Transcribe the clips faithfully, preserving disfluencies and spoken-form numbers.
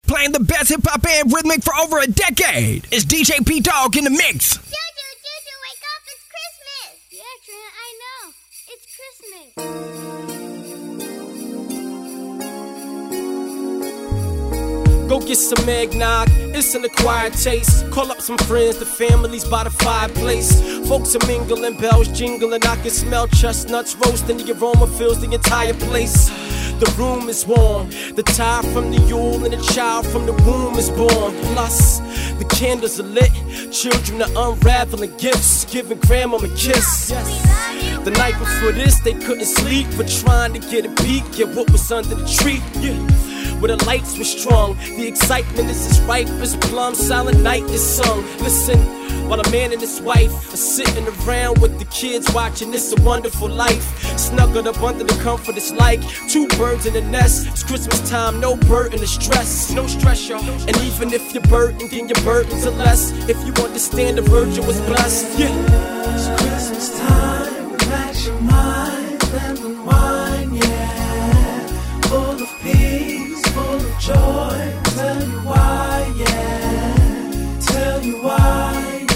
Playing the best hip-hop and rhythmic for over a decade. It's D J P-Dog in the mix. Juju, Juju, wake up, it's Christmas. Yeah, Trent, I know. It's Christmas. Go get some eggnog, it's an acquired taste. Call up some friends, the family's by the fireplace. Folks are mingling, bells jingling, I can smell chestnuts roasting. The aroma fills the entire place. The room is warm, the tie from the Yule and the child from the womb is born. Plus, the candles are lit, children are unraveling gifts, giving grandma a kiss. Yes. The night before this, they couldn't sleep, but trying to get a peek at what was under the tree. Yeah. Where the lights were strong, the excitement is as ripe as plum. Silent night is sung. Listen, while a man and his wife are sitting around with the kids watching It's a Wonderful Life. Snuggled up under the comfort, it's like two birds in a nest. It's Christmas time, no burden or stress. No stress, y'all. And even if you're burdened, then your burdens are less. If you understand, the virgin was blessed. Yeah. It's Christmas time, relax your mind and the wine, yeah. Full of peace, full of joy. Tell you why, yeah. Tell you why.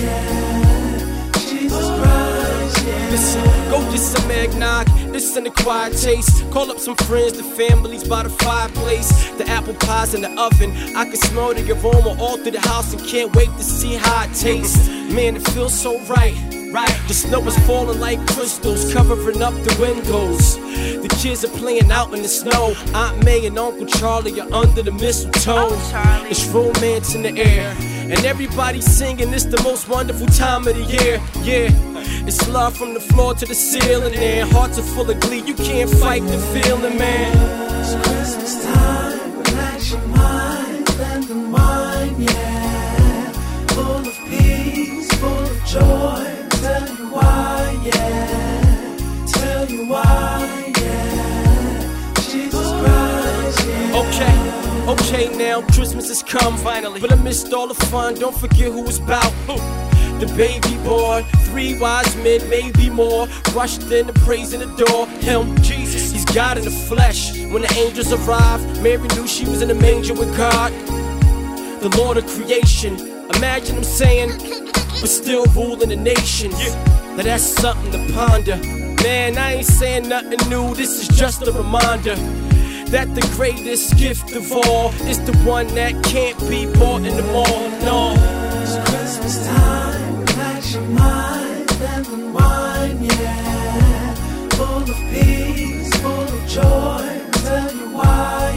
Listen, go get some eggnog, this an acquired taste. Call up some friends, the family's by the fireplace. The apple pie's in the oven, I can smell the aroma all through the house and can't wait to see how it tastes. Man, it feels so right, right? The snow is falling like crystals, covering up the windows. The kids are playing out in the snow. Aunt May and Uncle Charlie are under the mistletoe. Oh, it's romance in the air, and everybody's singing, it's the most wonderful time of the year, yeah. It's love from the floor to the ceiling, and hearts are full of glee, you can't fight the feeling, man. It's Christmas time, relax your mind and the wine, yeah. Full of peace, full of joy. Tell you why, yeah. Tell you why, yeah. Jesus Christ, yeah. Okay. Okay, now Christmas has come finally, but I missed all the fun. Don't forget who it's about. Who? The baby born, three wise men, maybe more, rushed in and praising the door. Him, Jesus, he's God in the flesh. When the angels arrived, Mary knew she was in the manger with God, the Lord of creation. Imagine him saying, but still ruling the nations. Now that's something to ponder. Man, I ain't saying nothing new, this is just a reminder that the greatest gift of all is the one that can't be bought in the mall. No. It's Christmas time, relax your mind and the wine, yeah. Full of peace, full of joy. Tell you why,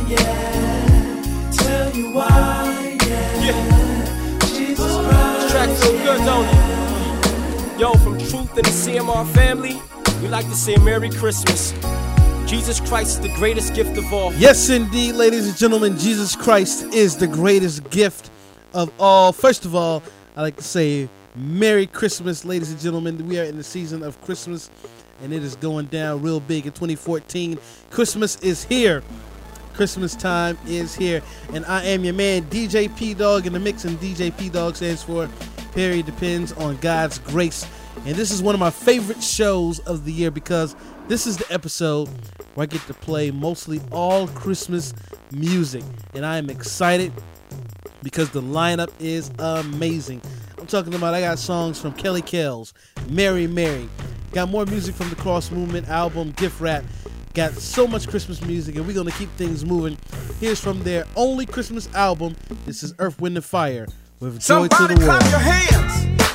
yeah. Tell you why, yeah. Yeah. Jesus Christ. This track so good, don't it? Yo, from Truth and the C M R family, we like to say Merry Christmas. Jesus Christ is the greatest gift of all. Yes, indeed, ladies and gentlemen, Jesus Christ is the greatest gift of all. First of all, I'd like to say Merry Christmas, ladies and gentlemen. We are in the season of Christmas, and it is going down real big in twenty fourteen. Christmas is here. Christmas time is here. And I am your man, D J P-Dog in the mix, and D J P-Dog stands for Perry Depends on God's Grace. And this is one of my favorite shows of the year because this is the episode where I get to play mostly all Christmas music. And I am excited because the lineup is amazing. I'm talking about, I got songs from Kelly Kells, Mary Mary. Got more music from the Cross Movement album, Gift Wrap. Got so much Christmas music, and we're going to keep things moving. Here's from their only Christmas album. This is Earth, Wind, and Fire with Joy Somebody to the World. clap your hands.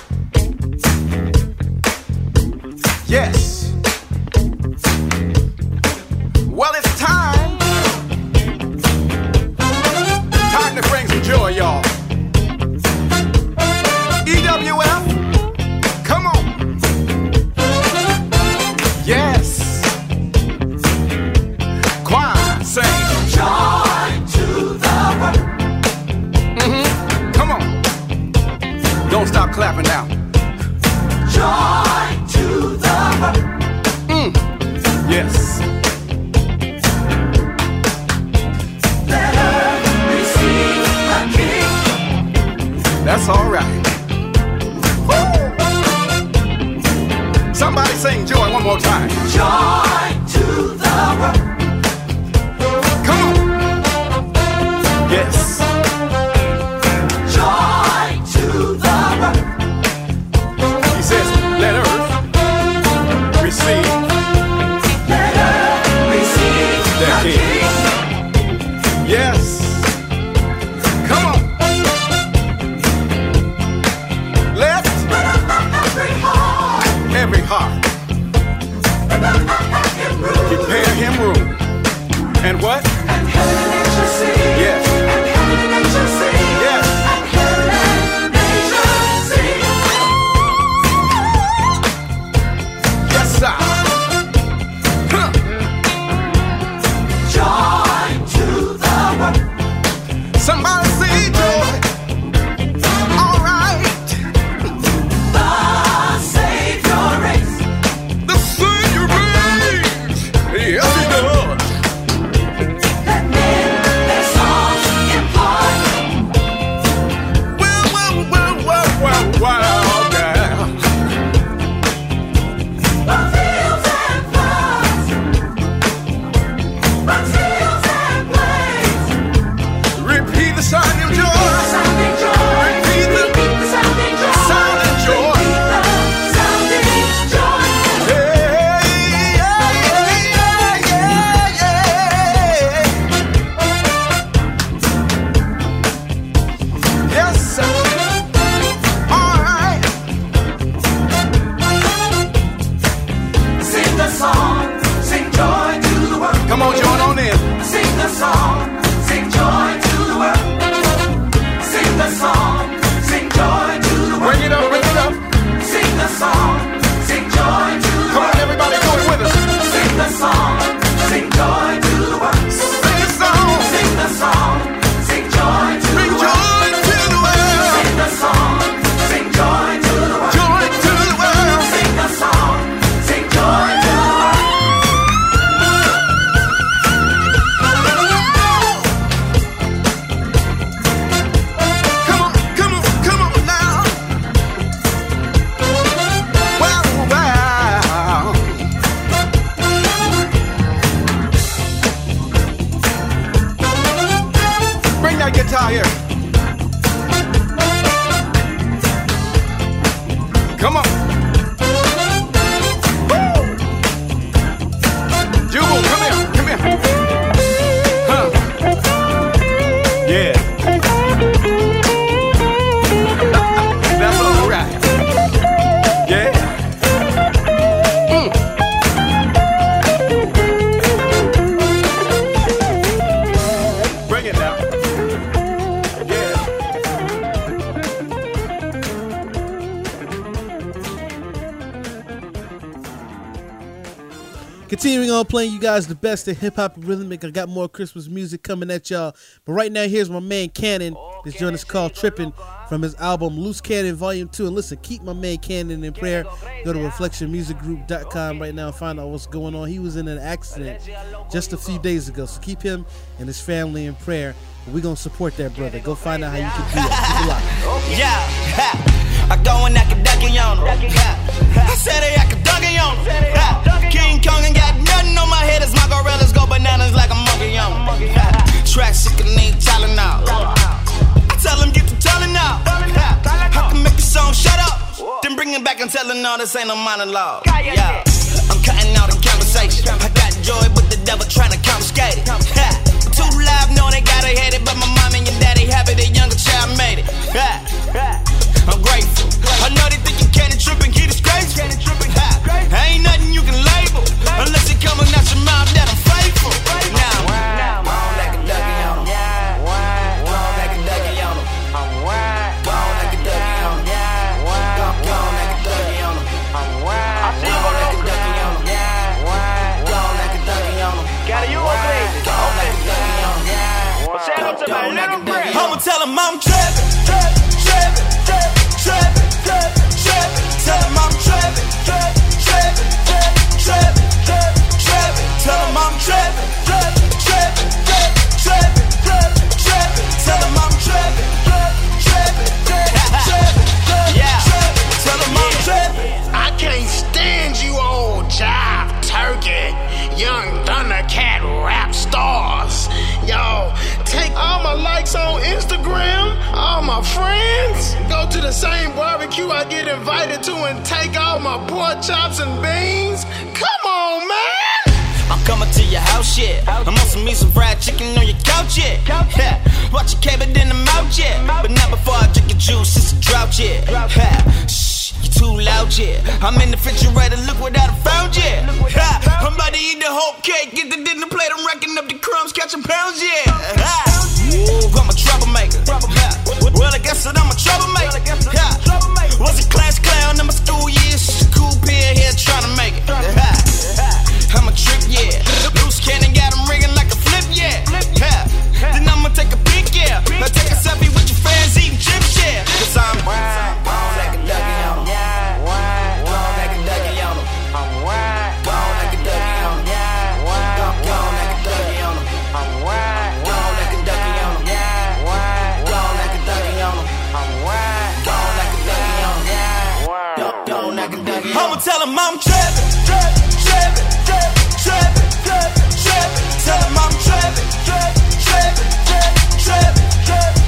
Yes. Well, it's time. Time to bring some joy, y'all. E W F, come on. Yes. Choir, sing. Joy to the world. Mm-hmm. Come on. Don't stop clapping now. Joy to the world. Mm. Yes. Let earth receive a king. That's all right. Woo. Somebody sing joy one more time. Joy to the world. Come on. Yes. the sounding joy. Sounding joy. Repeat the, Repeat the sounding joy. sounding joy. Repeat the sounding joy. Hey, yeah, yeah, yeah, yeah. Yes, sir. All right. Sing the song, sing joy to the world. Come on, join on in. Sing the song, sing joy to the world. Sing the song, sing joy to the world. Bring it up, bring it up. Sing the song, sing joy to the Come on, world. everybody, do it with us. Sing the song, sing joy to the world. Sing a song. Sing the song, sing joy to the Bring world. joy to the world. Sing the song, sing joy to the world. Joy to the world. Sing the song, sing joy to the world. Come on, come on, come on now. Wow, wow. Bring that guitar here. Come on. Woo. Jubal, come here, come here. Huh. Yeah. That's all right. Yeah. Mm. Bring it now. Yeah. Continuing on playing you guys the best of hip hop and rhythmic. I got more Christmas music coming at y'all. But right now, here's my man Cannon. This joint is called Trippin' from his album Loose Cannon Volume two. And listen, keep my man Cannon in prayer. Go to reflection music group dot com right now and find out what's going on. He was in an accident just a few days ago. So keep him and his family in prayer. We're going to support that brother. Go find out how you can do that. Keep it locked. Yeah, ha. I go and I can duck it on him. I said hey, I can duck it on him. Ha. King Kong ain't got nothing on my head as my gorillas go bananas like a monkey on him. Track sick and need Tylenol. I tell him get the telling out. I can make a song shut up, then bring it back and tell him no, this ain't no monologue. Yeah, I'm cutting out the conversation. I got joy, but the devil trying to confiscate it. Ha. Too live, know they gotta hate it, but my mom and your daddy happy the younger child made it. Ha. I'm grateful. I know they think you can't trip and get disgraceful. Ain't nothing you can label unless it coming out your mouth that I'm faithful. Now, go on like a ducky on 'em. Go on like a ducky on 'em. Go on like a ducky on 'em. Go go on like a ducky on 'em. Go on like a ducky on 'em. Go on like a ducky on 'em. Cara, you go crazy. Go on like a ducky on 'em. Say hello to my little friend. I'ma tell him I'm trapping, trapping, trapping, trapping, trapping, trapping. Tell him I'm trapping, trapping, trapping, trapping, trapping, trapping. Tell him I'm trapping, trapping, trapping, trapping, trapping, trapping. Tell him I'm trapping, trapping, trapping, trapping, yeah. Tell him I'm trapping. I can't stand you old jive turkey, young Thundercat rap stars. Yo, take all my likes on Instagram, all my friends. Go to the same barbecue I get invited to and take all my pork chops and beans. Come on, man. I'm coming to your house, yeah. I'm on some meat, some fried chicken on your couch, yeah. Yeah. Watch your cable in the mouth, yeah. But not before I drink your juice, it's a drought, yeah. Yeah. Shh, you too loud, yeah. I'm in the refrigerator, look what I done found, yeah. Yeah. I'm about to eat the whole cake, get the dinner plate, I'm racking up the crumbs, catching pounds, yeah. Yeah. Ooh, I'm a troublemaker. Yeah. Well, I guess that I'm a troublemaker. Yeah. Was a class clown in my school years, just a cool peer here trying to make it. Yeah. I'm a trip, yeah. Loose cannon got him ringing like a flip, yeah. Yeah. Then I'ma take a peek, yeah. Now take a selfie with your friends eating chips, yeah. Cause I'm gone like a ducky on 'em. Gone like a ducky on 'em. Gone like a ducky on 'em. Gone like a ducky on 'em. Gone like a ducky on 'em. Gone like a ducky on 'em. Gone like a ducky on 'em. Gone like a ducky on 'em. I'ma tell him I'm trapping, trapping, trapping. Trapping, trapping, trapping. Tell him I'm trapping, trapping, trapping, trapping, trapping.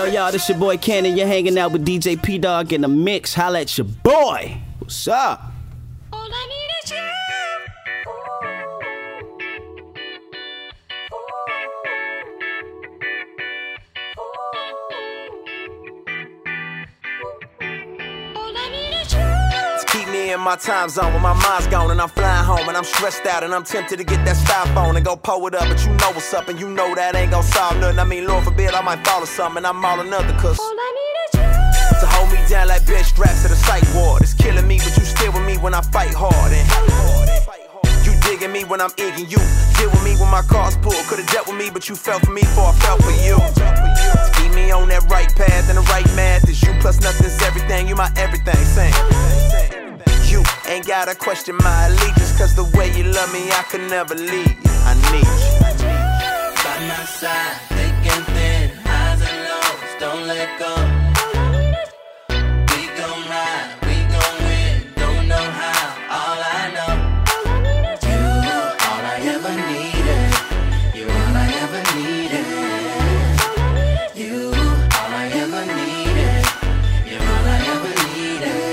y'all, this your boy Cannon. You're hanging out with D J P-Dog in the mix. Holla at your boy. What's up? All I need is you. In my time zone when my mind's gone and I'm flying home and I'm stressed out and I'm tempted to get that styrofoam and go pull it up, but you know what's up and you know that ain't gon' solve nothing. I mean, Lord forbid I might fall or something and I'm all another cause all I need is you to hold me down like bed straps at a psych ward. It's killing me, but you still with me when I fight hard and you digging me when I'm egging you. Deal with me when my car's pulled. Could've dealt with me, but you fell for me before I fell for you. To keep me on that right path and the right math is you plus nothing's everything. You my everything, saying you ain't gotta question my allegiance, cause the way you love me, I could never leave. I need you. By my side, thick and thin, highs and lows, don't let go. We gon' ride, we gon' win, don't know how, all I know. You, all I ever needed. You, all I ever needed. You, all I ever needed. You're all I ever needed.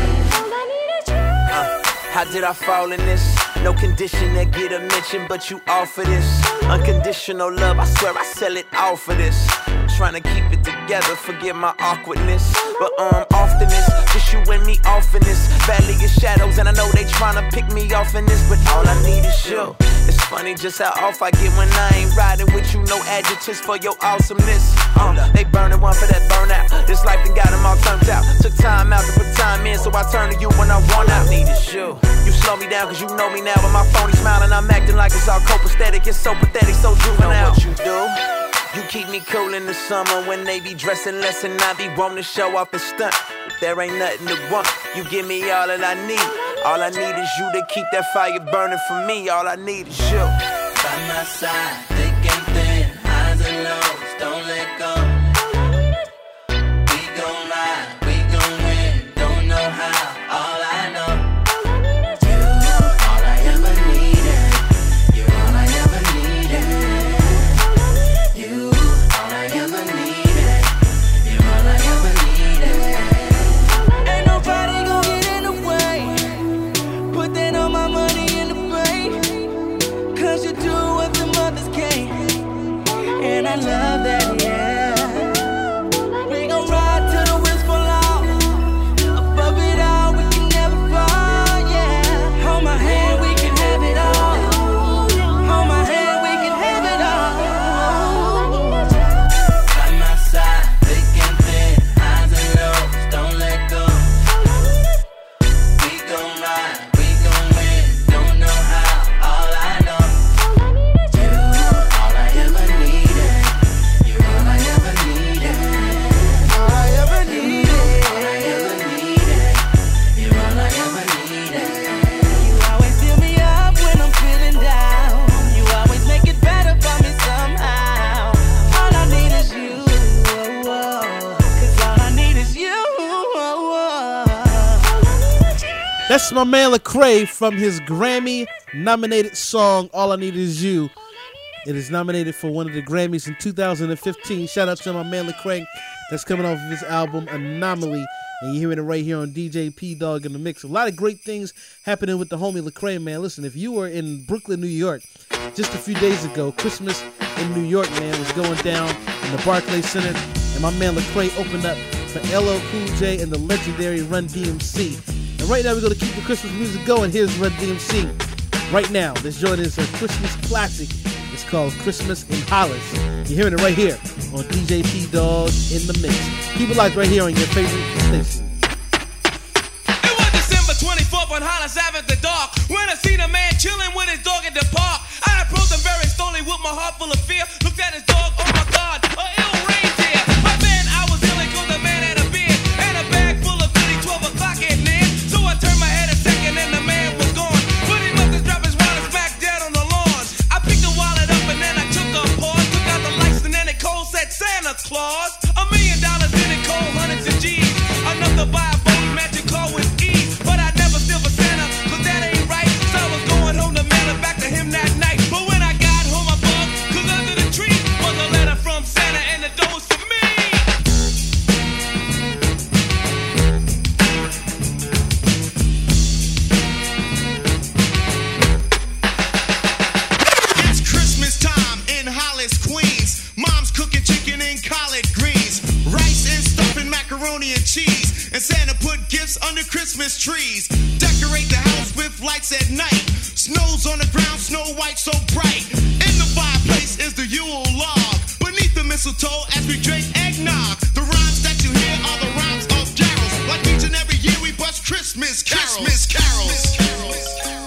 How did I fall in this? No condition that get a mention, but you offer this unconditional love. I swear I sell it all for this. Trying to keep it together, forget my awkwardness. But um, often it's just you and me off in this valley of shadows, and I know they trying to pick me off in this, but all I need is you. It's funny just how off I get when I ain't riding with you. No adjectives for your awesomeness. Um, they burning one for that burnout. This life done got them all turned out. Took time out to put time in, so I turn to you when I want out. Need is you. You slow me down cause you know me now. With my phony smiling, I'm acting like it's all copacetic. It's so pathetic, so juvenile. Know what you do? You keep me cool in the summer when they be dressing less and I be wanting to show off and stunt. But there ain't nothing to want. You give me all that I need. All I need is you to keep that fire burning for me. All I need is you. By my side, thick and thin, highs and lows, don't let go. We gon' ride, we gon' win, don't know how, all I know. You, all I ever needed. You're all I ever needed. You, all I ever needed. You're all I ever needed. Ain't nobody gon' get in the way. Put that on my money in the bank. Cause you do what the mothers can't. And I love that, yeah. We gon' ride till the wheels fall off. Above it all, we can never fall, yeah. Hold my hand, we can have it all. Hold my hand, we can have it all. By my side, thick and thin, highs and lows, don't let go. We gon' ride, we gon' win, don't know how, all I know. You, all I ever needed. You're all I ever needed. All I ever needed. All I ever needed. You're all I ever needed. You always fill me up when I'm feeling down. You always make it better for me somehow. All I need is you. Oh, oh. Cause all I need is you. Oh, oh. That's my man Lecrae from his Grammy-nominated song, All I Need Is You. It is nominated for one of the Grammys in two thousand fifteen. Shout out to my man Lecrae. That's coming off of his album, Anomaly. And you're hearing it right here on D J P-Dog in the Mix. A lot of great things happening with the homie Lecrae, man. Listen, if you were in Brooklyn, New York, just a few days ago, Christmas in New York, man, was going down in the Barclays Center. And my man Lecrae opened up for L L Cool J and the legendary Run D M C. And right now, we're going to keep the Christmas music going. Here's Run D M C. Right now, this joint is a Christmas classic. It's called Christmas in Hollis. You're hearing it right here on D J P-Dog in the Mix. Keep it live right here on your favorite station. It was December twenty-fourth on Hollis Avenue at the dark when I seen a man chilling with his dog at the park. I approached him very slowly with my heart full of fear. Looked at his dog, oh my God, a ill reindeer. My man, I was ill because the man had a beard and a bag full of goodies, twelve o'clock at night. So I turned my head a second and the man was gone. But he must have dropped his wallet back dead on the lawn. I picked the wallet up and then I took a pause. Took out the lights and then it cold said Santa Claus. A million dollars in it cold, hundreds of G's. Enough to buy a boat, magic car with ease. But I never steal for Santa, cause that ain't right. So I was going home to mail it back to him that night. But when I got home I bugged, cause under the tree was a letter from Santa and the door was for me. macaroni and cheese. And Santa put gifts under Christmas trees. Decorate the house with lights at night. Snow's on the ground, snow white so bright. In the fireplace is the Yule log. Beneath the mistletoe as we drink eggnog. The rhymes that you hear are the rhymes of carols. Like each and every year we bust Christmas carols. Christmas carols. Christmas carols.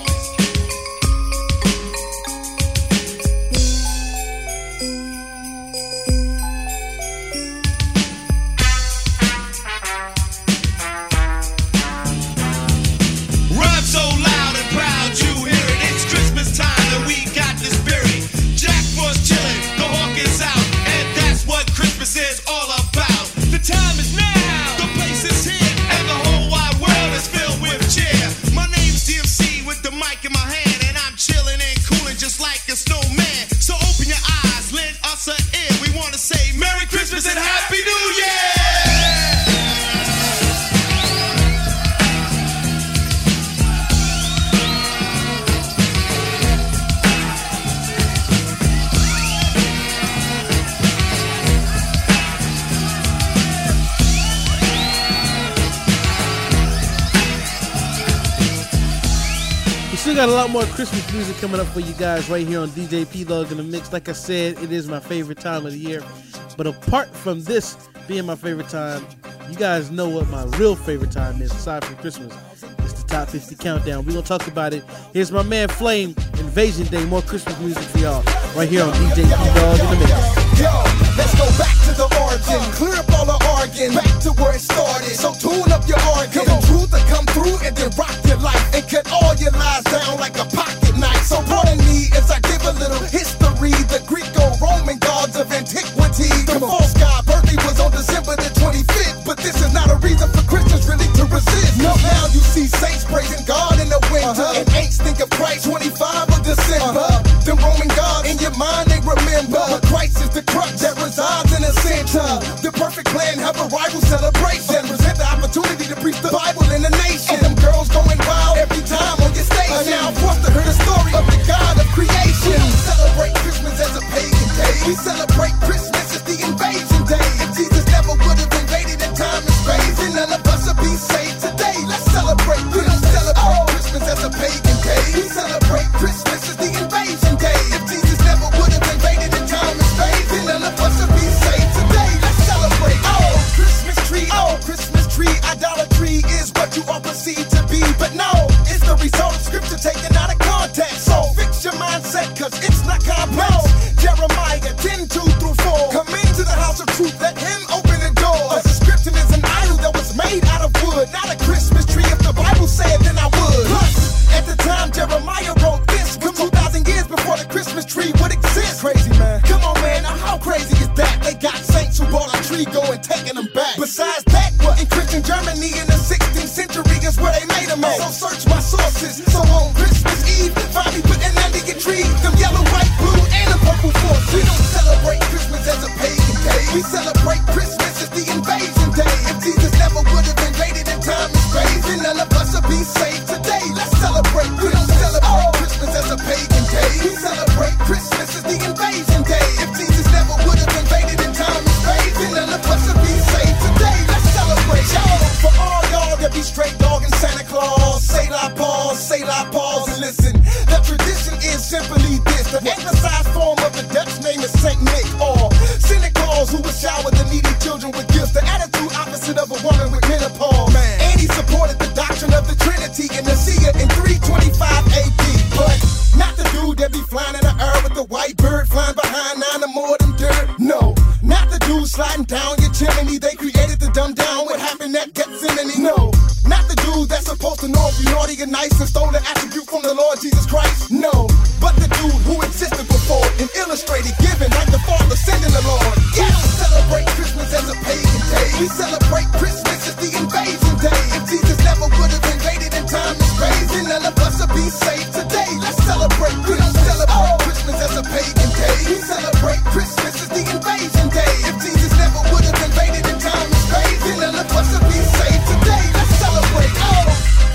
We got a lot more Christmas music coming up for you guys right here on D J P-Log in the Mix. Like I said, it is my favorite time of the year. But apart from this being my favorite time, you guys know what my real favorite time is aside from Christmas. It's the Top fifty Countdown. We're going to talk about it. Here's my man Flame, Invasion Day. More Christmas music for y'all right here on D J P-Log in the Mix. Yo, let's go back to the origin. Clear up all the organ, back to where it started. So tune up your organ. The truth will come through and then rock your life and cut all your lies down like a pocket knife. So pardon me as I give a little history. The Greco-Roman gods of antiquity. The false god birthday was on December the twenty-fifth. But this is not a reason for Christians really to resist. No, now you see saints praising God in the winter. Uh-huh. And ain't think of Christ twenty-five of December. Uh-huh. The Roman gods in your mind they remember. But Christ is the crux that resides in the center. The perfect plan, have a rival celebration. Present the opportunity to preach the Bible in the nation. And them girls going wild every time on your station. Uh, now I'm forced to hear the story of the God of creation. We celebrate Christmas as a pagan day. We celebrate Christmas as the invasion day. If Jesus never would have invaded in time and space, then none of us would be saved today. Let's celebrate. We don't celebrate Christmas as a pagan day. We celebrate Christmas as the invasion day. If Jesus never would have invaded in time and space, then none of us would be saved today. Let's celebrate. Oh, Christmas tree. Oh, Christmas tree. Idolatry is what you all perceive to be, but no, it's the result of scripture taken out of context. So fix your mindset, cause it's not complex. No. Jeremiah ten, two through four. Come into the house of truth, let him open the door. A subscription is an idol that was made out of wood, not a Christmas tree. If the Bible said, then I would. Plus, at the time Jeremiah wrote this, was two thousand years before the Christmas tree would exist. Crazy, man. Come on, man, now how crazy is that? They got saints who bought a tree, go and taking them back. Besides that, what in Christian Germany in the sixteenth century is where they made them at. So search my sources. So on Christmas Eve, find me putting under your tree them yellow, white, blue, and the purple forces. We don't celebrate Christmas as a pagan day. We celebrate Christmas as the invasion day. If Jesus never would have invaded in time and space, then none of us would be saved today. Let's celebrate. We don't celebrate Christmas as a pagan day. We celebrate Christmas as the invasion day. If Jesus never would have invaded in time and space, then none of us would be saved today. Let's celebrate. Yo, for all y'all that be straight dog and Santa Claus, say la pause, say la pause and listen. The tradition is simply this. The anglicized form of the Dutch name is Saint Nick, or Santa Claus, who would shower the needy children with gifts. The attitude opposite of a woman with menopause. Man. And he supported the doctrine of the Trinity in Nicaea in three twenty-five A D. But not the dude that be flying in the air with the white bird flying behind nine or more than dirt. No, not the dude sliding down your chimney. They created the dumb down. What happened at Gethsemane? No, not the dude that's supposed to know if you're naughty or nice and stole the attribute from the Lord Jesus Christ. No, but the dude who existed before and illustrated giving like the Father sending the Lord. Yeah, we don't celebrate Christmas as a pagan day. We celebrate Christmas as the invasion day. If Jesus never would have invaded in time and space, then none of us would be saved today. Let's celebrate. We don't celebrate Christmas as a pagan day. We celebrate Christmas as the invasion day. If Jesus never would have invaded in time and space, then none of us would be saved today. Let's celebrate. Oh.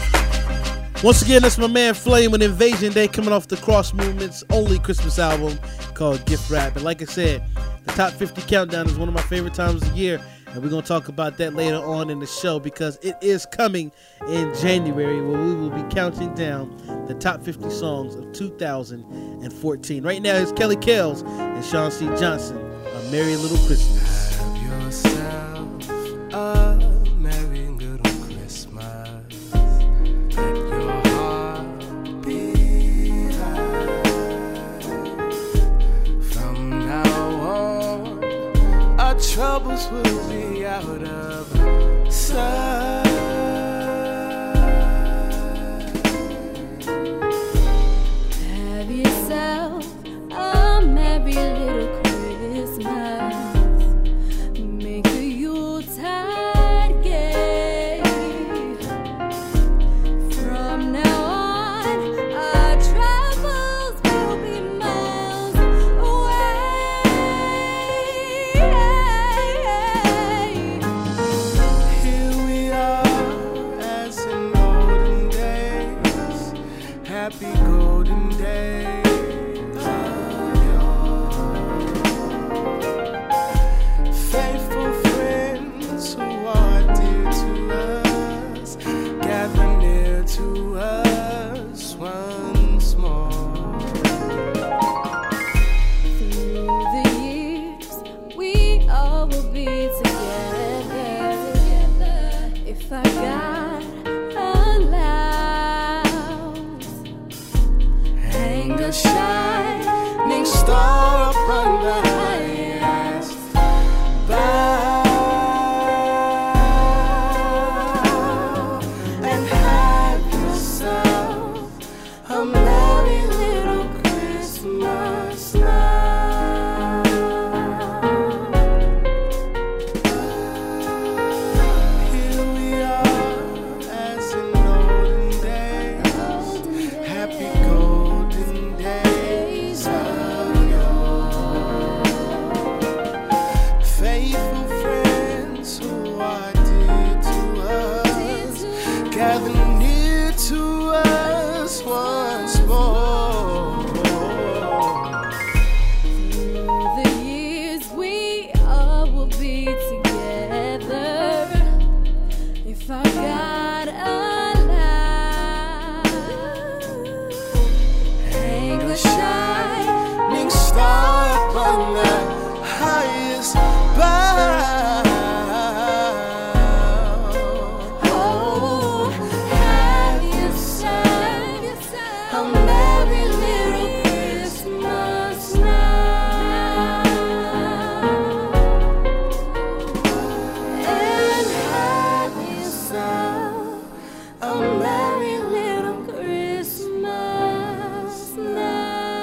Once again, that's my man Flame with Invasion Day coming off the Cross Movement's only Christmas album called Gift Wrap. And like I said, the Top fifty Countdown is one of my favorite times of the year. And we're going to talk about that later on in the show because it is coming in January where we will be counting down the top fifty songs of two thousand fourteen. Right now it's Kelly Kells and Sean C. Johnson, A Merry Little Christmas. Have yourself a merry little Christmas. Let your heart be light. From now on, our troubles will be out of sight. Have yourself a merry little Christmas. Make the Yuletide gay. From now on, our travels will be miles away. Here we are, as in olden days, happy golden days. Faithful friends who are dear to us, gather near to us once more. Through the years, we all will be together. If our God allows, Hang a shining star upon the highest bough, and have yourself a merry little Christmas now. Here we are, as in olden days, happy golden days of yore. Faithful friends who are dear to us, gather near to us once more. through the years, we all will be together. If our God allows, Hang a shining star upon the highest bough. oh, have yourself a merry little Christmas now, and have yourself a merry little Christmas now.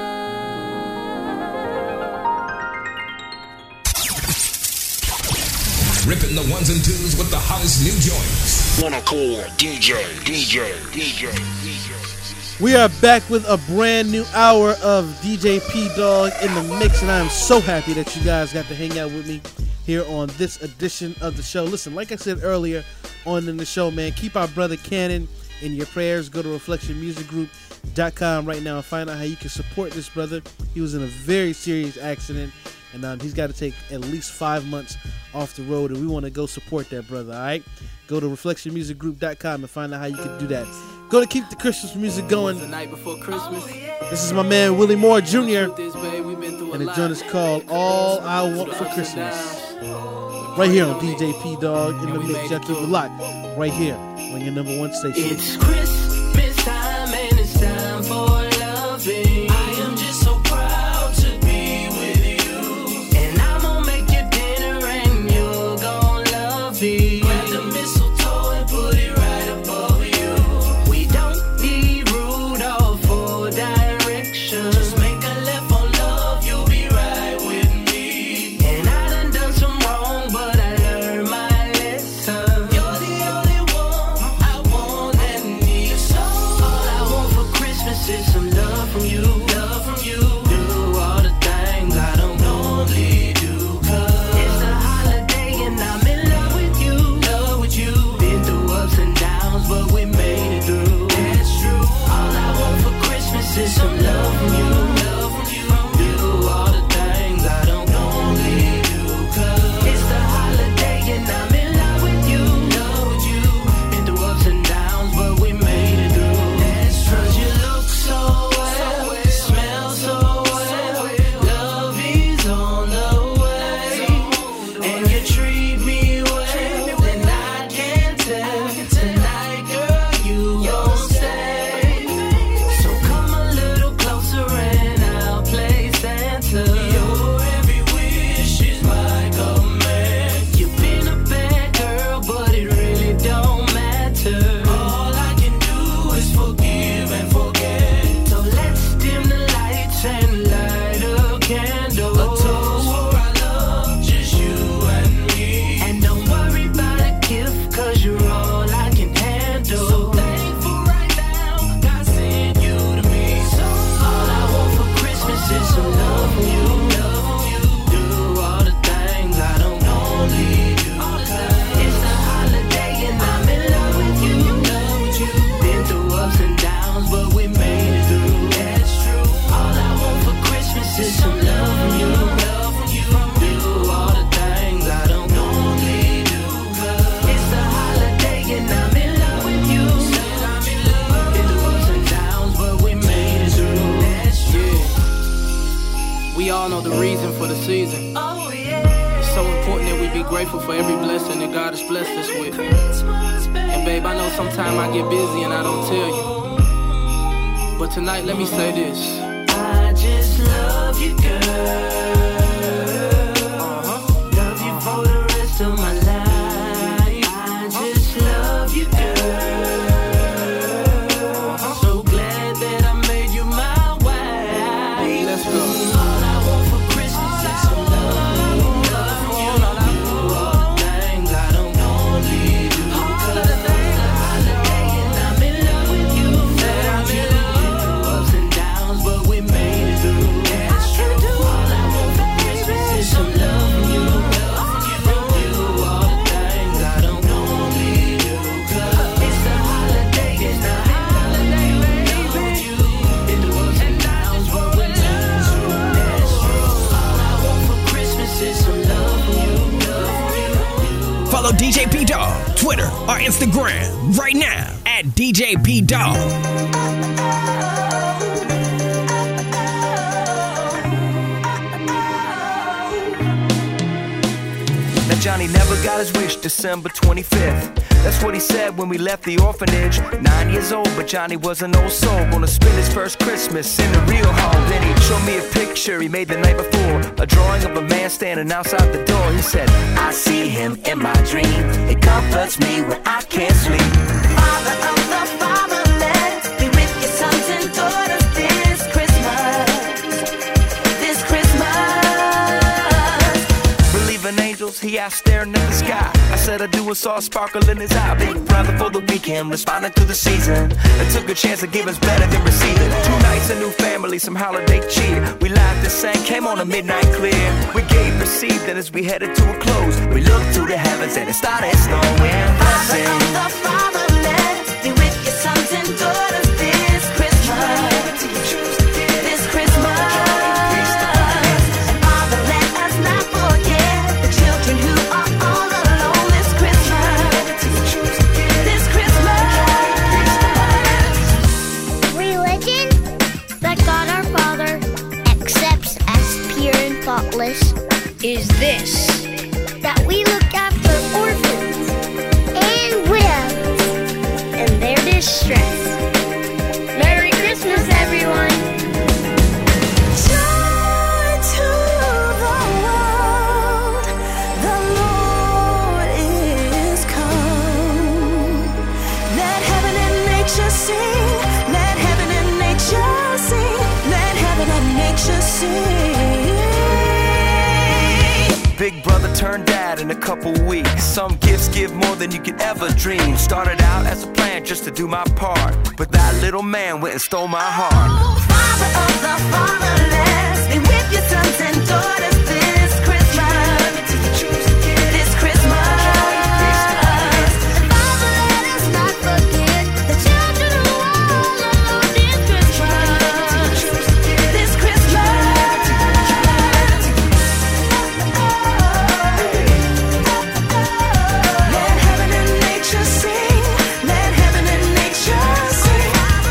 Ripping the ones and twos with the hottest new joints. Wanna call D J, D J, D J, D J. We are back with a brand new hour of D J P Dog in the mix, and I am so happy that you guys got to hang out with me here on this edition of the show. Listen, like I said earlier on in the show, man, keep our brother Cannon in your prayers. Go to reflection music group dot com right now and find out how you can support this brother. He was in a very serious accident, and um, he's got to take at least five months off the road, and we want to go support that brother, all right? Go to reflection music group dot com and find out how you can do that. Go to keep the Christmas music going. The night before Christmas. This is my man Willie Moore Junior This, babe, we've been through a and the lot. joint is called All I Want for Christmas. Right here on D J P Dog in the mix. Y'all keep it locked right here on your number one station. It's Christmas time and it's time for loving. I am just so proud to be with you, and I'm gonna make you dinner and you're gonna love it. Grab the mistletoe and put it right above you. We don't need Rudolph or directions. Just make a left for love, you'll be right with me. And I done done some wrong, but I learned my lesson. You're the only one I want and need. season. It's so important that we be grateful for every blessing that God has blessed us with. And babe, I know sometimes I get busy and I don't tell you. But tonight, let me say this. I just love you, girl. Uh-huh. Love you for the rest of my life. I just love you, girl. Uh-huh. So glad that I made you my wife. Let's go. All I want for Christmas is some love. Love from you. All I do, all the things I don't wanna leave you. All of the things I holiday and I'm in love with you. That I'm in love. Ups and downs, but we made it through. That's true. All I want for Christmas is some love from you. Love from you. All the things I don't wanna leave you. 'Cause it's the holiday, it's the holiday, baby. Love you. In the ups and downs, but we made it through. That's true. All I want for Christmas is some love from you. Love from you. Follow D J P Dog, Twitter or Instagram right now at D J P Dog. Now Johnny never got his wish, December twenty-fifth. That's what he said when we left the orphanage. Nine years old, but Johnny was an old soul. Gonna spend his first Christmas in the real home. Then he showed me a picture he made the night before. A drawing of a man standing outside the door. He said, I see him in my dream. It comforts me when I can't sleep. Father of the fatherless, be with your sons and daughters this Christmas. This Christmas. Believing angels, he asked, staring at the sky. I said I do and saw a sparkle in his eye. Big brother for the weekend, responding to the season. I took a chance to give us better than receiving. Two nights, a new family, some holiday cheer. We laughed and sang, came on a midnight clear. We gave, received, and as we headed to a close, we looked to the heavens and it started snowing. Father of the fatherless, be with your sons and daughters this Christmas. This Christmas. And Father, let us not forget the children who are all alone this Christmas. This Christmas. Religion that God our Father accepts as pure and faultless is this: that we look after orphans and widows and their distress. Merry Christmas, everyone! Joy to the world, the Lord is come. Let heaven and nature sing, let heaven and nature sing, let heaven and nature sing. Big brother turned dad in a couple weeks. Some gifts give more than you could ever dream. Started out as a plan just to do my part, but that little man went and stole my heart. Father of the fatherless, be with your sons and daughters this Christmas. This Christmas. And Father, let us not forget the children who are all alone this Christmas. This Christmas. Let heaven and nature sing. Let heaven and nature sing.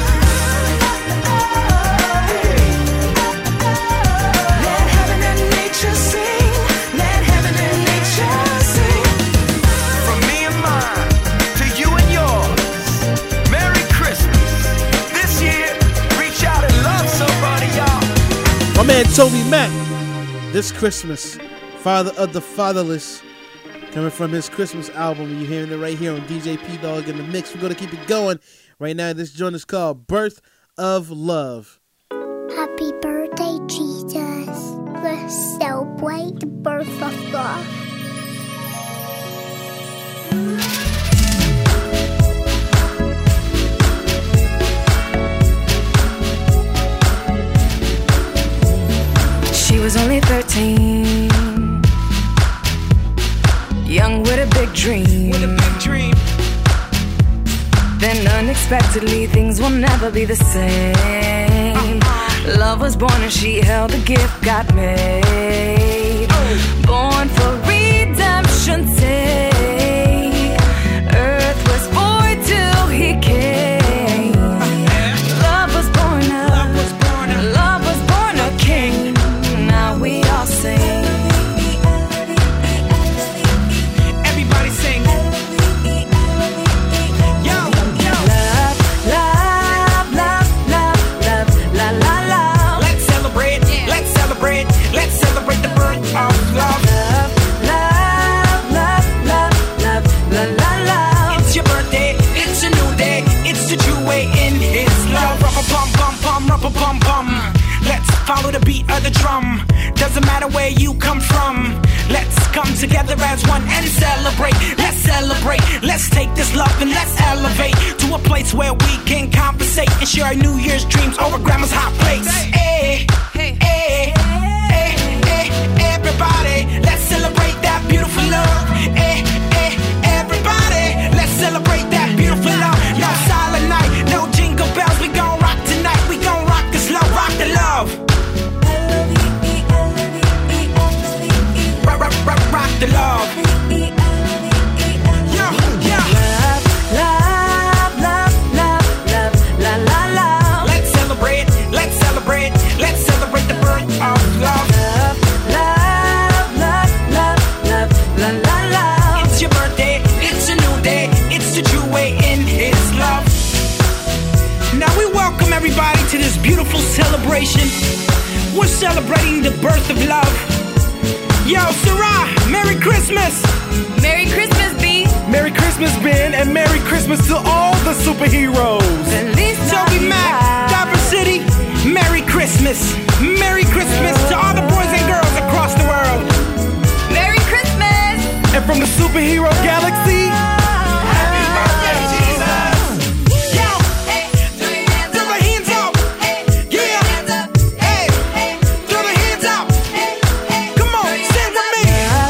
Let heaven and nature sing. Let heaven and nature sing. From me and mine to you and yours, Merry Christmas. This year, reach out and love somebody, y'all. My man Toby Mac, this Christmas, Father of the Fatherless, coming from his Christmas album. You're hearing it right here on D J P Dog in the mix. We're going to keep it going right now. This joint is called Birth of Love. Happy birthday, Jesus. Let's celebrate the birth of love. She was only thirteen, young with a big dream. With a big dream. Then unexpectedly things will never be the same. Uh-uh. Love was born and she held the gift God made. Oh. Born for redemption's sake. Earth was void till he came. Love was born a, love was born a, love was born a king. Now we all sing. together as one and celebrate. Let's celebrate. Let's take this love and let's elevate to a place where we can compensate and share our New Year's dreams over grandma's hot plates. Hey, hey, hey, hey, hey, everybody, let's celebrate that beautiful love. Hey, hey, everybody, let's celebrate that beautiful love. No silent night, no jingle bells. We gon' rock tonight. We gon' rock this love, rock the love. Rock, rock, rock, rock the love. Yo, yo. Love, love, love, love, love, la, la, la. Let's celebrate, let's celebrate, let's celebrate the birth of love. Love, love, love, love, love, la, la, la. It's your birthday, it's a new day, it's the true way in His love. Now we welcome everybody to this beautiful celebration. We're celebrating the birth of love. Yo, Sarah, Merry Christmas! Merry Christmas, B! Merry Christmas, Ben, and Merry Christmas to all the superheroes! Feliz Toby Mac, Dapper City, Merry Christmas! Merry Christmas to all the boys and girls across the world! Merry Christmas! And from the superhero galaxy, Happy birthday, Jesus! Yo! Hey, throw your hands up! Throw the hands up! Hey, yeah! Hands up! Hey, hey, throw the hands up! Come on, sing with me!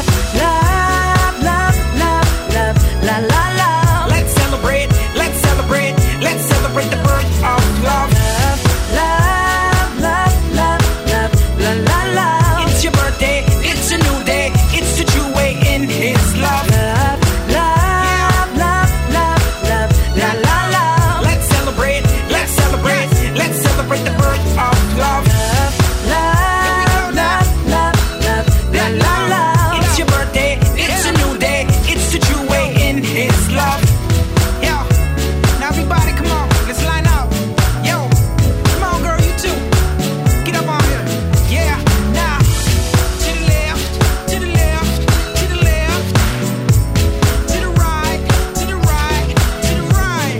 Love, love, love, love, la, la, la. Let's celebrate, let's celebrate, let's celebrate the birth of love. Love, love, love, love, la, la, la. It's your birthday, it's a new day, it's the true way in His love. Love, love, love, love, love, la, la, la. Let's celebrate, let's celebrate, let's celebrate the birth of love. Love, love, love, love, la, la, la. It's your birthday, it's a new day, it's the true way in His love. Yo, now everybody come on, let's line up. Yo, come on girl, you too. Get up on here. Yeah, now, to the left, to the left, to the left, to the right, to the right, to the right,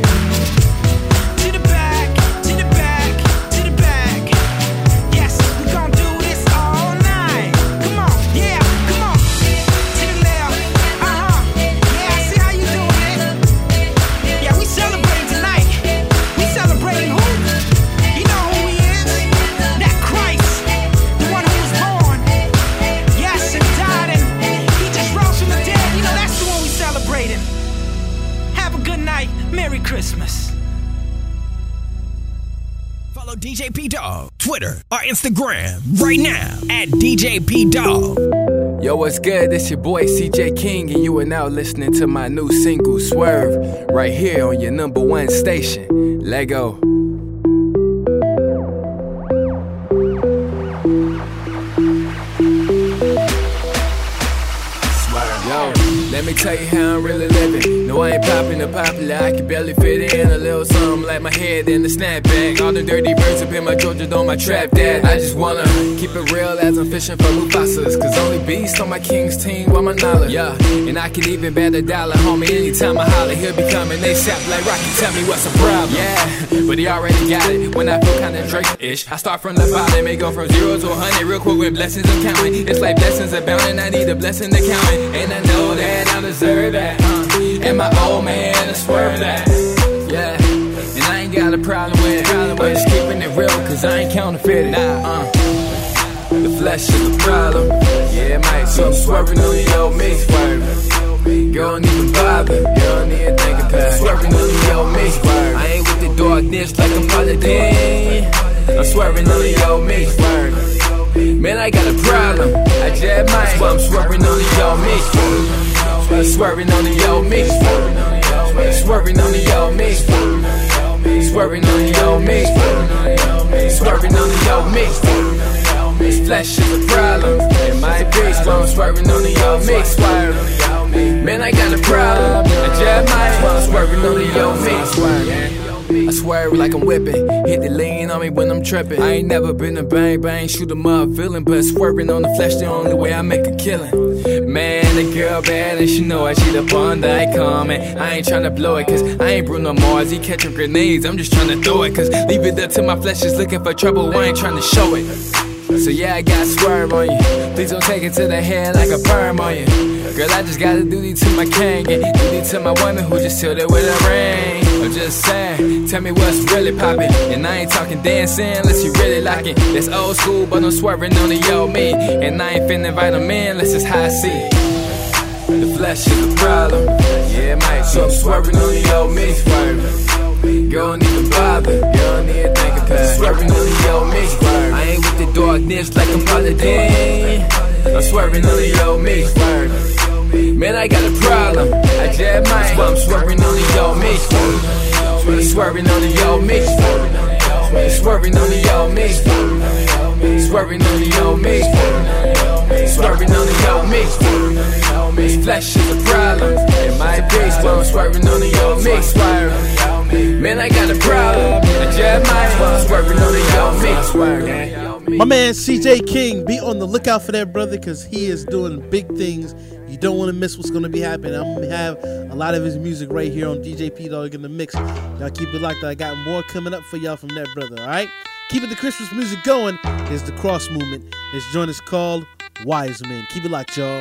to the back, to the back, to the back. Yes, we gon' do this all night. Come on, yeah, come on. To the left, uh-huh. Yeah, I see how you doing it. Yeah, we celebrating tonight. We celebrating who? You know who He is? That Christ, the one who was born. Yes, and died, and He just rose from the dead. You know, that's the one we celebrating. Have a good night. Merry Christmas. Follow D J P Dog, Twitter or Instagram right now at D J P Dog. Yo, what's good? This your boy C J King, and you are now listening to my new single, Swerve, right here on your number one station. Lego. Yo, let me tell you how I'm really living. No, I ain't popping or popular, I can barely fit in. A little something like my head in the snapback. All the dirty birds up in my Georgia on my trap dad. I just wanna keep it real as I'm fishing for Mufasas, cause only beast on my king's team want my knowledge. Yeah, and I can even bet a dollar, homie, anytime I holler. He'll be coming ASAP like Rocky, tell me what's the problem. Yeah, but he already got it. When I feel kinda Drake-ish, I start from the bottom and go from zero to a hundred real quick with blessings I'm counting. It's like blessings abounding, I need a blessing to count it. And I know that I deserve that, uh, and my old man to swerve that. Yeah, and I ain't got a problem with it, problem with just keeping it real, cause I ain't counterfeiting. Nah, uh, the flesh is the problem. Yeah, might so I'm swerving on the old me. Swerving. Girl, don't even bother. Girl, don't even think about it. Swerving on the old me. I ain't with the darkness like I'm Paladin. I'm swerving on the old me. Swerving. Man, I got a problem. I just might. That's why I'm swerving on the old me. Swerving on the old me. Swerving on the old me. Swerving on the old me. Swerving on the old me. This flesh is a problem. It might be. That's why I'm swerving on the old me. Swerving. Man, I got a problem. I just might. That's why I'm swerving on the old me. Swerving. I swerve like I'm whipping. Hit the lean on me when I'm tripping. I ain't never been a bang bang, shoot 'em up villain, but swerving on the flesh the only way I make a killing. Man, the girl bad and she know I cheat up on that comment. I ain't tryna blow it cause I ain't Bruno Mars. He catching grenades, I'm just tryna throw it, cause leave it up to my flesh is looking for trouble. I ain't tryna show it. So yeah, I got swerve on you. Please don't take it to the head like a perm on you. Girl, I just gotta do thee to my king, and do thee to my woman who just chilled it with a ring. I'm just saying, tell me what's really poppin'. And I ain't talking dancing unless you really like it. That's old school, but I'm swerving on the yo me. And I ain't finna invite them in unless it's how I see it. The flesh is the problem, yeah, it might. So I'm swerving on the yo me. Swerving. Girl, don't even bother. Girl, don't even think about it. Swerving on the yo me. I ain't with the darkness like I'm Paladin. I'm swerving on the yo me. Man, I got a problem. I just might. That's why I'm swerving on the yo me. Swerving on the yo me. Swerving on the yo me. Swerving on the yo me. Swerving on the yo me. Flesh is a problem. It might be. That's why I'm swerving on the yo me. Swerving. Man, I got a problem. I just might. I'm swerving on the yo me. Swerving. My man C J King, be on the lookout for that brother, because he is doing big things. You don't want to miss what's going to be happening. I'm going to have a lot of his music right here on D J P Dog in the mix. Y'all keep it locked. I got more coming up for y'all from that brother, all right? Keeping the Christmas music going is the Cross Movement. This joint is called Wise Men. Keep it locked, y'all.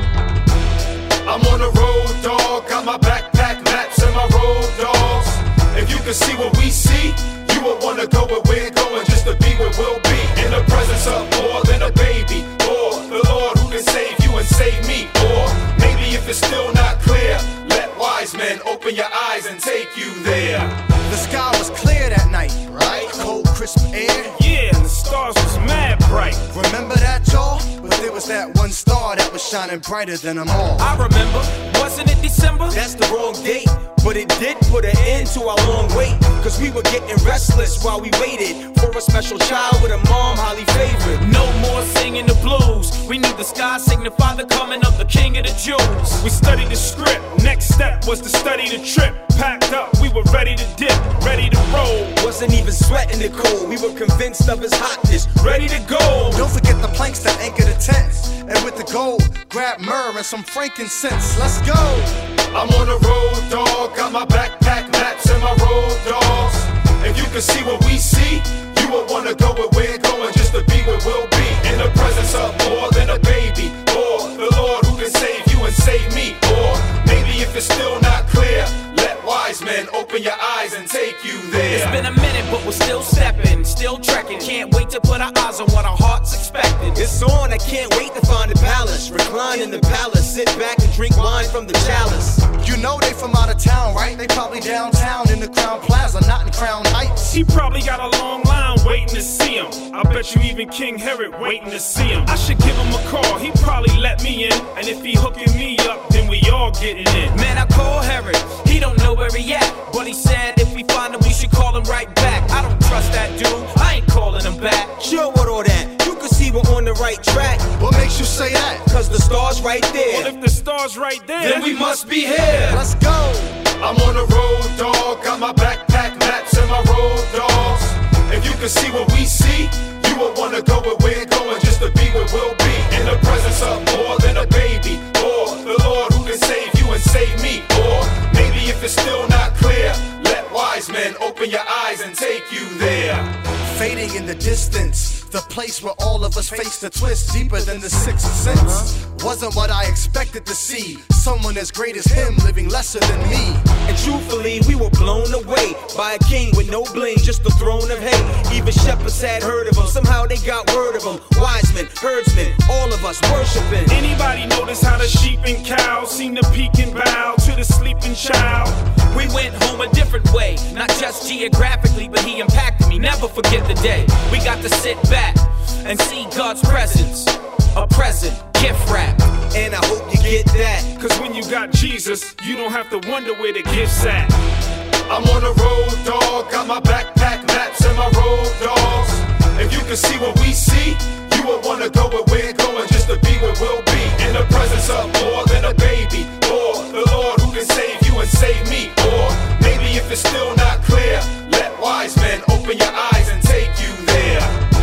I'm on the road, dog. Got my backpack, maps, and my road dogs. If you can see what we see, you would want to go where we're going just to be where we'll be. In the presence of more than a baby, or the Lord who can save you and save me. Or maybe if it's still not clear, let wise men open your eyes and take you there. The sky was clear that night, right? Cold, crisp air. Yeah, and the stars was mad bright. Remember that, y'all? But there was that one star that was shining brighter than them all. I remember, wasn't it December? That's the wrong date, but it did put an end to our long wait. Cause we were getting restless while we waited for a special child with a mom highly favored. No more singing the blues. We knew the sky signify the coming of the king of the Jews. We studied the script. Next step was to study the trip. Packed up, we were ready to dip, ready to roll. Wasn't even sweating the cold. We were convinced of his hotness, ready to go. Don't forget the planks that anchor the tent. And with the gold, grab myrrh and some frankincense. Let's go. I'm on the road, dog. Got my backpack, maps, and my road dogs. If you can see what we see, you would want to go where we're going just to be where we'll be. In the presence of more than a baby, or the Lord who can save you and save me. Or maybe if it's still not clear, let wise men open your eyes and take you there. It's been a minute, but we're still stepping, still trekking. Can't wait to put our eyes on what our hearts expected. It's on, I can't wait to find the palace. Recline in the palace, sit back and drink wine from the chalice. You know they from out of town, right? They probably downtown in the Crown Plaza, not in Crown Heights. He probably got a long line waiting to see him. I bet you even King Herod waiting to see him. I should give him a call, he probably let me in. And if he hooking me up, then we all getting in. Man, I call Herod, he don't know where he at. But he said if we find him, we should call him right back. I don't trust that dude, I ain't calling him back. Sure, what all that? You can see we're on the right track. What makes you say that? Cause the star's right there. Well, if the star's right there, then we must be here. Let's go. I'm on the road, dog. Got my backpack, maps, and my road dogs. If you can see what we see, you would want to go where we're going just to be where we'll be. In the presence of more than a baby, or the Lord who can save you and save me. Or maybe if it's still not clear, let wise men open your eyes and take you there. Fading in the distance, the place where all of us face the twist deeper than the sixth sense. Wasn't what I expected to see. Someone as great as him living lesser than me. And truthfully, we were blown away by a king with no bling, just the throne of hate. Even shepherds had heard of him, somehow they got word of him. Wise men, herdsmen, all of us worshiping. Anybody notice how the sheep and cows seem to peek and bow to the sleeping child? We went home a different way, not just geographically, but he impacted me. Never forget the day we got to sit back and see God's presence. A present, gift wrap, and I hope you get that. Cause when you got Jesus, you don't have to wonder where the gift's at. I'm on the road, dog. Got my backpack, maps, and my road dogs. If you can see what we see, you would want to go where we're going just to be where we'll be. In the presence of more than a baby, or the Lord who can save you and save me. Or maybe if it's still not clear, let wise men open your eyes and take you there.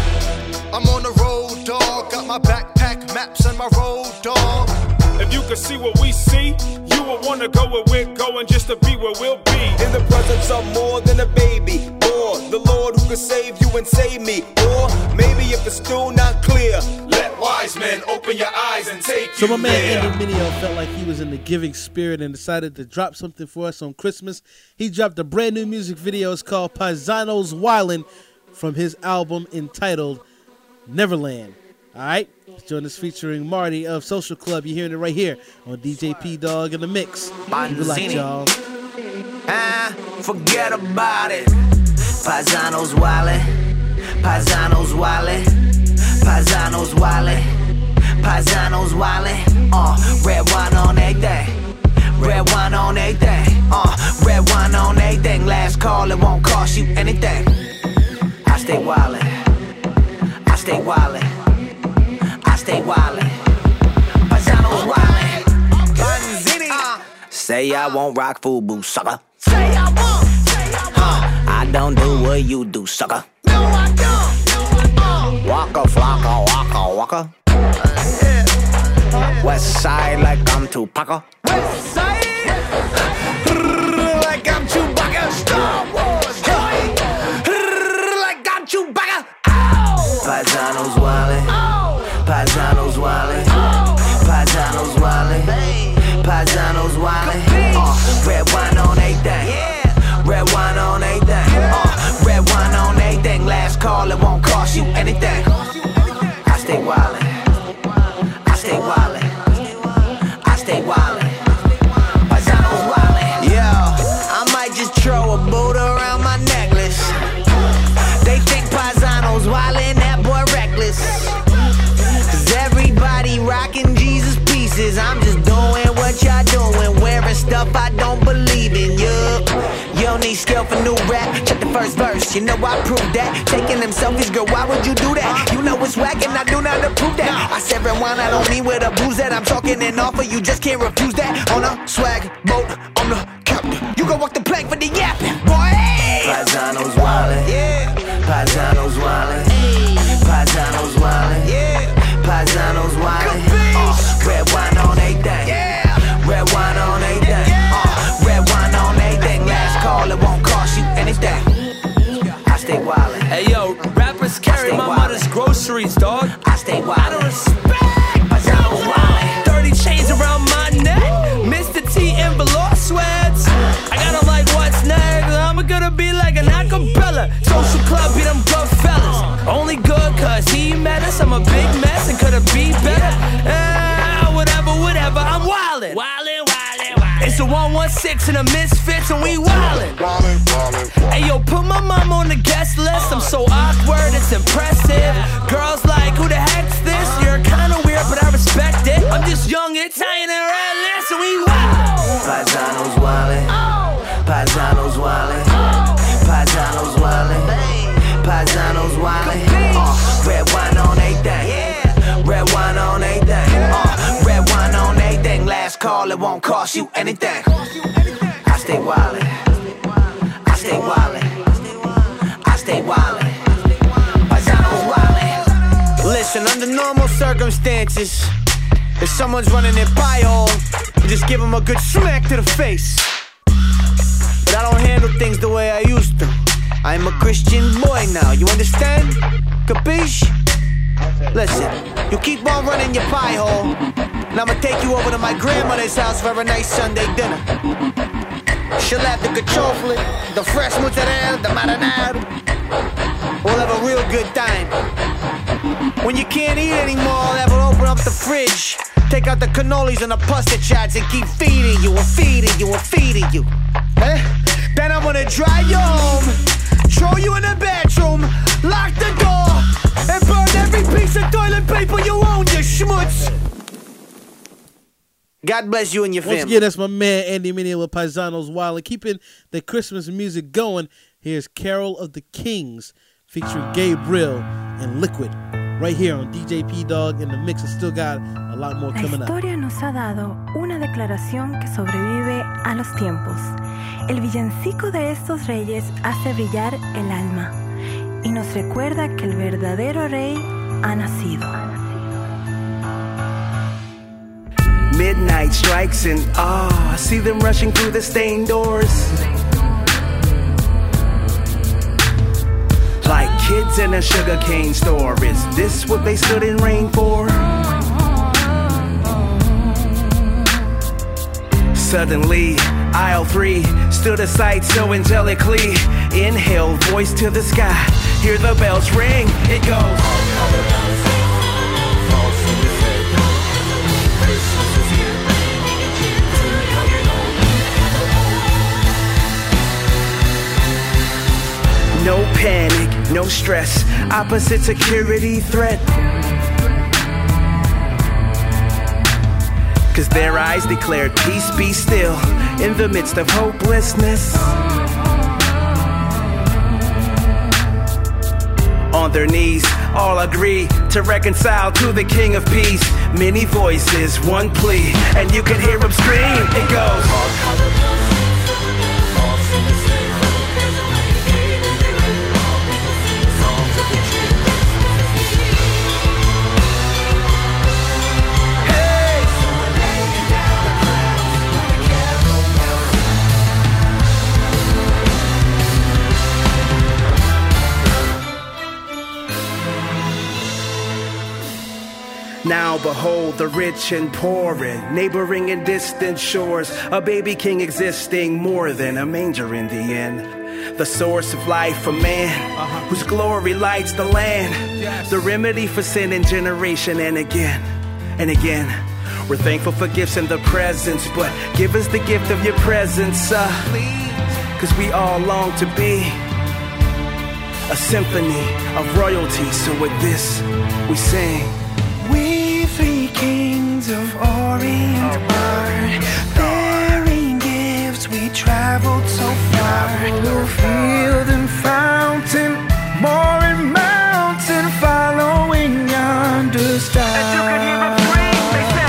I'm on the road, dog. Got my backpack, maps, and my road dog. If you can see what we see, you will want to go where we're going just to be where we'll be. In the presence of more than a baby, or the Lord who can save you and save me. Or maybe if it's still not clear, let Wise men, open your eyes and take So my you man there. Andy Mineo felt like he was in the giving spirit and decided to drop something for us on Christmas. He dropped a brand new music video. It's called Paisanos Wildin' from his album entitled Neverland. All right, join us featuring Marty of Social Club. You're hearing it right here on D J P Dog in the Mix. Keep it locked, y'all. Ah, forget about it. Paisanos wildin', Paisanos wildin', Paisanos wildin', Paisanos wildin'. Uh, red wine on everything, red wine on everything. Uh, red wine on everything. Last call, it won't cost you anything. I stay wildin', I stay wildin', I stay wildin'. Paisanos wildin'. Uh, say I won't rock FUBU, sucker. Say I won't. Uh, I don't do what you do, sucker. No, I don't. Uh, waka flocka, waka waka. Uh, West side like I'm Tupac. West side like I'm Chewbacca. Star Wars. Like I'm Chewbacca. Paisanos wildin', Paisanos wildin', Paisanos wildin', Paisanos wildin'. Uh, red wine on everything, red wine on everything. Uh, red wine on everything. Last call, it won't cost you anything. I stay wildin', I stay wildin', I stay wildin'. Paisanos wildin'. Yeah, I might just throw a boot around my necklace. They think Paisanos wildin', that boy reckless. Cause everybody rockin' Jesus pieces. I'm just doing what y'all doing, wearing stuff I don't believe in. Yeah, you don't need skill for new rap. Check the first verse, you know I proved that. Taking them selfies, girl, why would you do that? You know it's whack and I do not approve that. I said red wine, I don't mean with a booze that. I'm talking an offer, you just can't refuse that. On a swag boat, I'm the captain. You gon' walk the plank for the yapping, boy. Paisanos wildin', yeah. Paisanos wildin', Paisanos wildin', yeah. Paisanos wildin'. Uh, red wine on everything, yeah. Red wine on everything, uh, red wine on everything. Last call, it won't cost you anything. I stay wildin'. Hey yo, rappers carry my wildin'. Mother's groceries, dog. I stay wildin'. Out of respect, Paisanos wildin'. thirty chains around my neck, Mister T and velour sweats. I got 'em like what's next? I'm gonna be like an acapella. Social Club, be them good fellas. Only good cause he met us. I'm a big mess and could've be better. Eh, whatever, whatever, I'm wildin'. Wildin', wildin', wildin'. It's a one one six and a Misfits and we wildin'. Wildin', wildin'. Hey yo, put my mom on the guest list. I'm so awkward, it's impressive. Girls like, who the heck's this? You're kinda weird, but I respect it. I'm just young, Italian and redless and we wildin'. Paisanos wildin', Paisanos wildin', Paisanos wildin', Paisanos wildin'. Uh, red wine on everything, red wine on everything. Uh, red wine on everything. Last call, it won't cost you anything. I stay wildin', I stay wildin', I stay wildin'. Paisanos wildin'. Listen, under normal circumstances, if someone's running their pie hole, you just give them a good smack to the face. But I don't handle things the way I used to. I'm a Christian boy now, you understand? Capiche? Listen, you keep on running your pie hole, and I'ma take you over to my grandmother's house for a nice Sunday dinner. She'll have the caciofle, the fresh mozzarella, the marinara. We'll have a real good time. When you can't eat anymore, I'll have her open up the fridge, take out the cannolis and the pasta chats and keep feeding you and feeding you and feeding you. Eh? Then I'm gonna drive you home, throw you in the bedroom, lock the door, and burn every piece of toilet paper you own, you schmutz. God bless you and your family. Once again, that's my man Andy Mineo with Paisanos Wild. And keeping the Christmas music going, here's Carol of the Kings featuring Gabriel and Liquid. Right here on D J P Dog in the Mix. It's still got a lot more La coming up. historia nos ha dado una declaración que sobrevive a los tiempos. El villancico de estos reyes hace brillar el alma y nos recuerda que el verdadero rey ha nacido. Midnight strikes and ah, oh, I see them rushing through the stained doors like kids in a sugarcane store. Is this what they stood in rain for? Suddenly, aisle three stood a sight so angelically. Inhale, voice to the sky. Hear the bells ring. It goes. No panic, no stress. Opposite security threat. Cause their eyes declared peace be still in the midst of hopelessness. On their knees, all agree to reconcile to the King of Peace. Many voices, one plea, and you can hear them scream. It goes. Now behold the rich and poor in neighboring and distant shores. A baby king existing more than a manger in the inn. The source of life for man, uh-huh. whose glory lights the land. Yes. The remedy for sin and generation and again and again. We're thankful for gifts and the presence, but give us the gift of your presence, uh, cause we all long to be a symphony of royalty. So with this we sing. We three kings of Orient are bearing gifts. We traveled so far. Field and fountain, moor and mountain, following yonder star. And you can hear them scream, they said.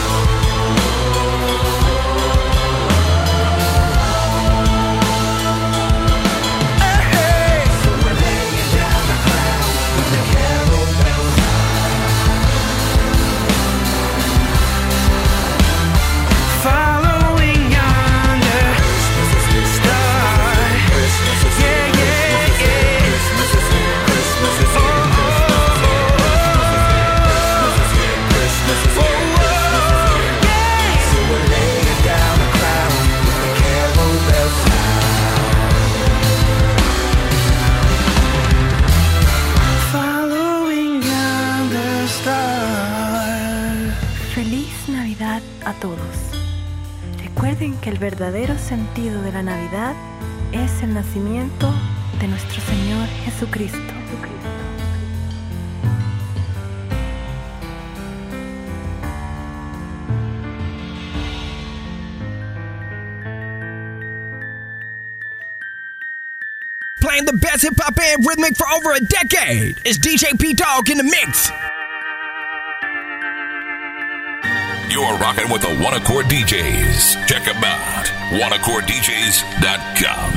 A todos. Recuerden que el verdadero sentido de la Navidad es el nacimiento de nuestro Señor Jesucristo. Playing the best hip hop and rhythmic for over a decade is D J P Dog in the mix. You're rocking with the One Accord D Js. Check them out. one accord d js dot com.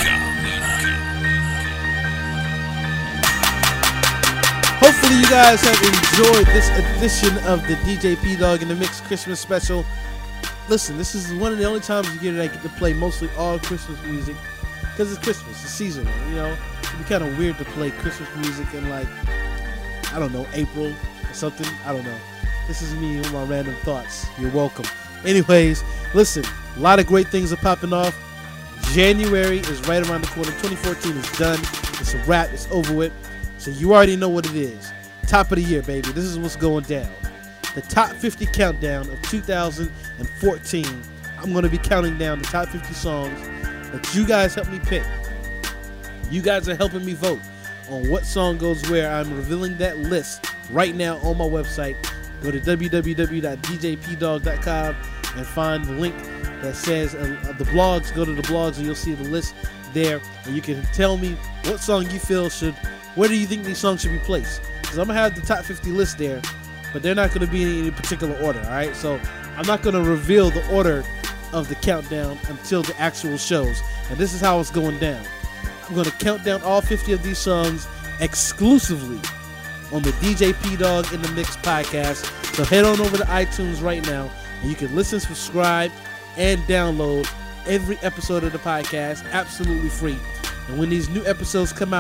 Hopefully you guys have enjoyed this edition of the D J P Dog in the Mix Christmas special. Listen, this is one of the only times of the year that I get to play mostly all Christmas music because it's Christmas, it's seasonal, you know. It'd be kind of weird to play Christmas music in, like, I don't know, April or something. I don't know. This is me with my random thoughts. You're welcome. Anyways, listen, a lot of great things are popping off. January is right around the corner. twenty fourteen is done. It's a wrap. It's over with. So you already know what it is. Top of the year, baby. This is what's going down. The top fifty countdown of two thousand fourteen. I'm going to be counting down the top fifty songs that you guys helped me pick. You guys are helping me vote on what song goes where. I'm revealing that list right now on my website. Go to w w w dot d j p dog dot com and find the link that says uh, the blogs. Go to the blogs and you'll see the list there. And you can tell me what song you feel should, where do you think these songs should be placed? Because I'm going to have the top fifty list there, but they're not going to be in any particular order, all right? So I'm not going to reveal the order of the countdown until the actual shows. And this is how it's going down. I'm going to count down all fifty of these songs exclusively on the D J P Dog in the Mix podcast. So head on over to iTunes right now and you can listen, subscribe, and download every episode of the podcast absolutely free. And when these new episodes come out,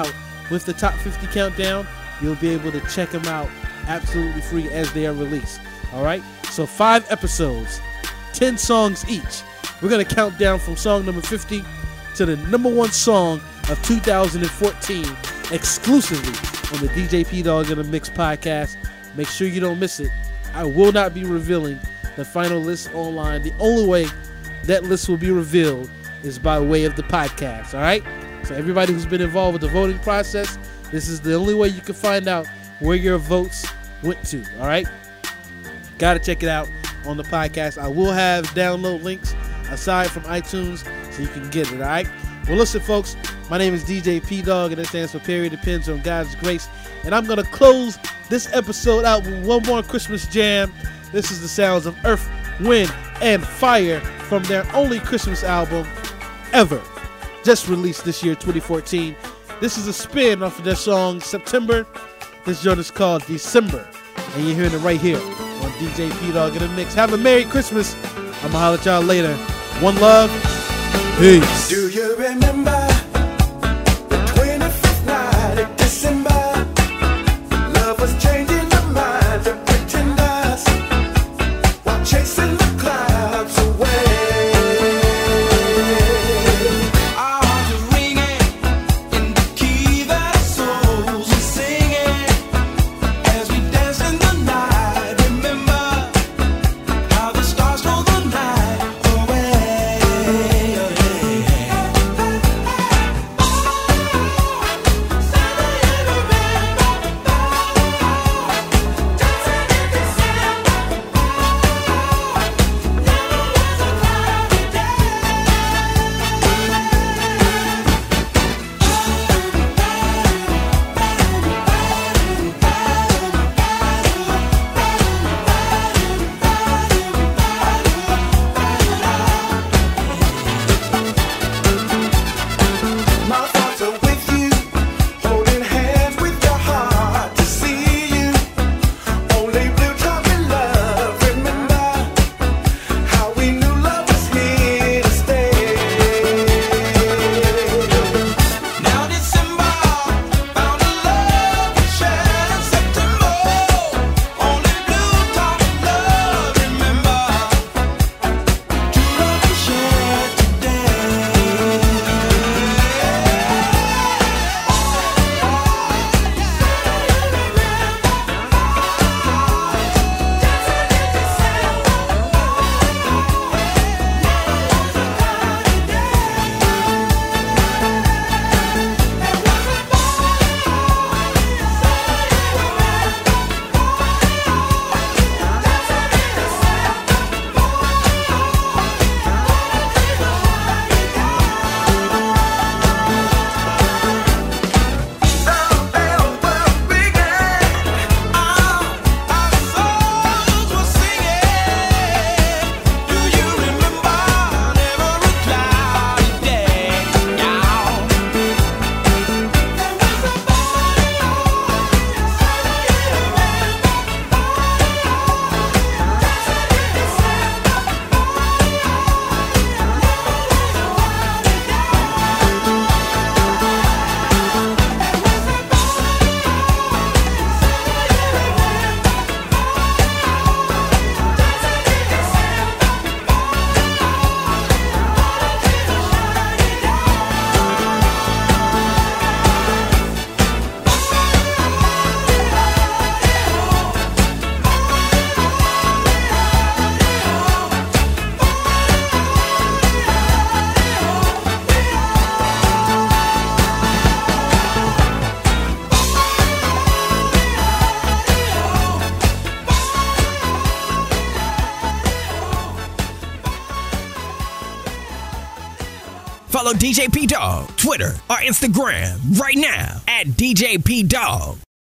with the top fifty countdown, you'll be able to check them out absolutely free as they are released. All right? So five episodes, ten songs each. We're going to count down from song number fifty to the number one song of two thousand fourteen exclusively on the D J P Dog in the Mix podcast. Make sure you don't miss it. I will not be revealing the final list online. The only way that list will be revealed is by way of the podcast. All right? So everybody who's been involved with the voting process, this is the only way you can find out where your votes went to. All right? Got to check it out on the podcast. I will have download links aside from iTunes so you can get it. All right? Well, listen, folks. My name is D J P Dog, and it stands for Period Depends on God's Grace. And I'm going to close this episode out with one more Christmas jam. This is the sounds of Earth, Wind, and Fire from their only Christmas album ever, just released this year, twenty fourteen. This is a spin off of their song September. This joint is called December, and you're hearing it right here on D J P Dog in the Mix. Have a Merry Christmas. I'm gonna holler at y'all later. One love. Peace. Do you remember the twenty-fifth night of December? Love was changing the minds of pretenders while chasing the clouds away. Our hearts are ringing in the key that souls are singing as we dance in the night. Remember how the stars stole the night away. My thoughts are with you, holding hands with your heart to see you. Only blue drop in love. Remember how we knew love was here to stay. Now December found a love we shared in September. Only blue drop in love. Remember true love we shared today. Follow D J P Dog, Twitter or Instagram right now at D J P Dog.